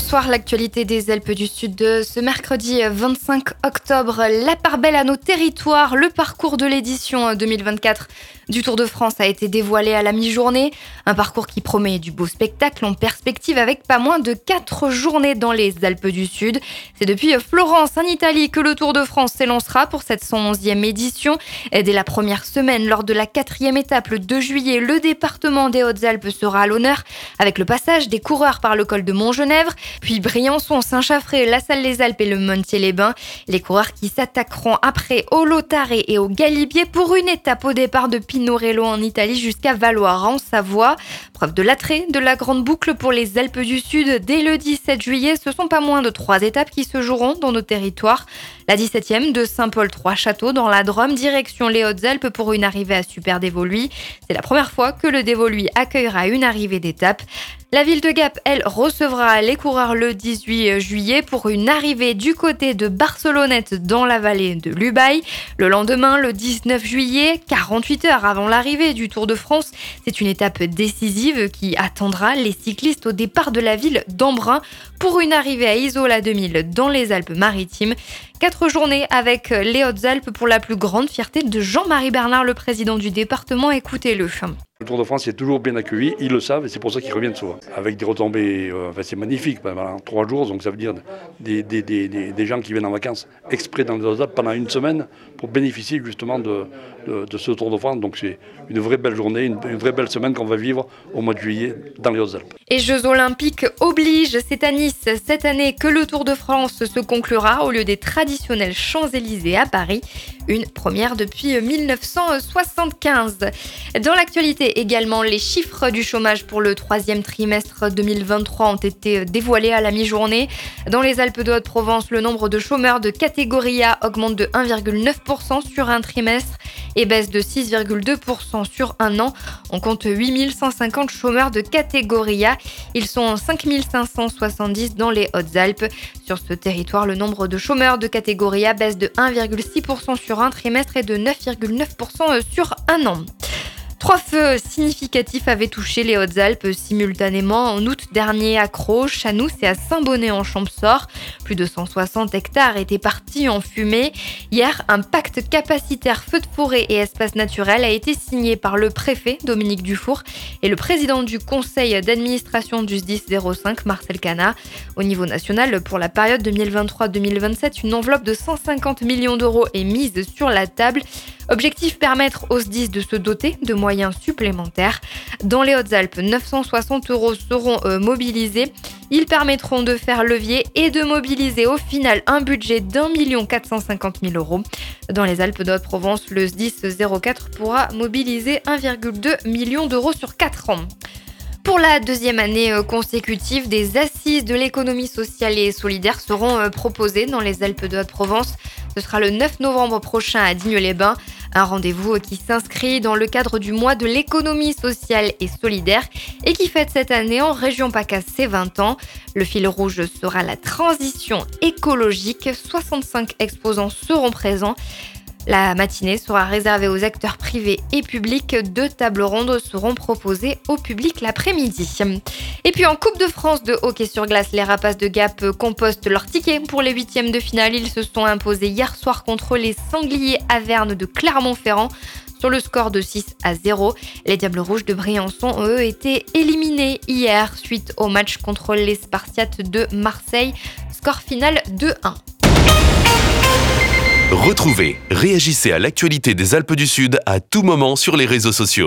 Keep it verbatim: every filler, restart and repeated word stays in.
bonsoir. L'actualité des Alpes du Sud de ce mercredi vingt-cinq octobre. La part belle à nos territoires. Le parcours de l'édition deux mille vingt-quatre du Tour de France a été dévoilé à la mi-journée. Un parcours qui promet du beau spectacle en perspective avec pas moins de quatre journées dans les Alpes du Sud. C'est depuis Florence en Italie que le Tour de France s'élancera pour cette cent onzième édition. Et dès la première semaine, lors de la quatrième étape le deux juillet, le département des Hautes-Alpes sera à l'honneur avec le passage des coureurs par le col de Montgenèvre, puis Briançon, Saint-Chaffré, La Salle-les-Alpes et le Montier-les-Bains. Les coureurs qui s'attaqueront après au Lautare et au Galibier pour une étape au départ de Pinorello en Italie jusqu'à Valloire en Savoie. Preuve de l'attrait de la grande boucle pour les Alpes du Sud. Dès le dix-sept juillet, ce sont pas moins de trois étapes qui se joueront dans nos territoires. La dix-septième de Saint-Paul-Trois-Châteaux dans la Drôme, direction les Hautes-Alpes pour une arrivée à Super-Dévoluy. C'est la première fois que le Dévoluy accueillera une arrivée d'étape. La ville de Gap, elle, recevra les coureurs le dix-huit juillet pour une arrivée du côté de Barcelonnette dans la vallée de l'Ubaye. Le lendemain, le dix-neuf juillet, quarante-huit heures avant l'arrivée du Tour de France, c'est une étape décisive qui attendra les cyclistes au départ de la ville d'Embrun pour une arrivée à Isola deux mille dans les Alpes-Maritimes. Quatre journées avec les Hautes-Alpes pour la plus grande fierté de Jean-Marie Bernard, le président du département. Écoutez-le. Le Tour de France est toujours bien accueilli, ils le savent et c'est pour ça qu'ils reviennent souvent. Avec des retombées, euh, enfin c'est magnifique, pendant trois jours, donc ça veut dire des, des, des, des, des gens qui viennent en vacances exprès dans les Hautes-Alpes pendant une semaine pour bénéficier justement de, de, de ce Tour de France. Donc c'est une vraie belle journée, une, une vraie belle semaine qu'on va vivre au mois de juillet dans les Hautes-Alpes. Et Jeux Olympiques obligent, c'est à Nice cette année que le Tour de France se conclura au lieu des traditionnels Champs-Élysées à Paris. Une première depuis mille neuf cent soixante-quinze. Dans l'actualité également, les chiffres du chômage pour le troisième trimestre deux mille vingt-trois ont été dévoilés à la mi-journée. Dans les Alpes de Haute-Provence, le nombre de chômeurs de catégorie A augmente de un virgule neuf pour cent sur un trimestre et baisse de six virgule deux pour cent sur un an. On compte huit mille cent cinquante chômeurs de catégorie A. Ils sont cinq mille cinq cent soixante-dix dans les Hautes-Alpes. Sur ce territoire, le nombre de chômeurs de catégorie A baisse de un virgule six pour cent sur un trimestre et de neuf virgule neuf pour cent sur un an. Trois feux significatifs avaient touché les Hautes-Alpes simultanément en août dernier à Crau, Chanous et à Saint-Bonnet en Champsaur. Plus de cent soixante hectares étaient partis en fumée. Hier, un pacte capacitaire feux de forêt et espaces naturels a été signé par le préfet Dominique Dufour et le président du conseil d'administration du S D I S zéro cinq, Marcel Cana. Au niveau national, pour la période deux mille vingt-trois deux mille vingt-sept, une enveloppe de cent cinquante millions d'euros est mise sur la table. Objectif, permettre au S D I S de se doter de moyens supplémentaires. Dans les Hautes-Alpes, neuf cent soixante euros seront euh, mobilisés. Ils permettront de faire levier et de mobiliser au final un budget d'un million quatre cent cinquante mille euros. Dans les Alpes de Haute-Provence, le S D I S zéro quatre pourra mobiliser un virgule deux million d'euros sur quatre ans. Pour la deuxième année consécutive, des assises de l'économie sociale et solidaire seront proposées dans les Alpes de Haute-Provence. Ce sera le neuf novembre prochain à Digne-les-Bains. Un rendez-vous qui s'inscrit dans le cadre du mois de l'économie sociale et solidaire et qui fête cette année en région PACA ses vingt ans. Le fil rouge sera la transition écologique. soixante-cinq exposants seront présents. La matinée sera réservée aux acteurs privés et publics. Deux tables rondes seront proposées au public l'après-midi. Et puis en Coupe de France de hockey sur glace, les Rapaces de Gap compostent leur ticket pour les huitièmes de finale. Ils se sont imposés hier soir contre les Sangliers Avernes de Clermont-Ferrand sur le score de six à zéro. Les Diables Rouges de Briançon ont eux été éliminés hier suite au match contre les Spartiates de Marseille. Score final deux à un. Retrouvez, réagissez à l'actualité des Alpes du Sud à tout moment sur les réseaux sociaux.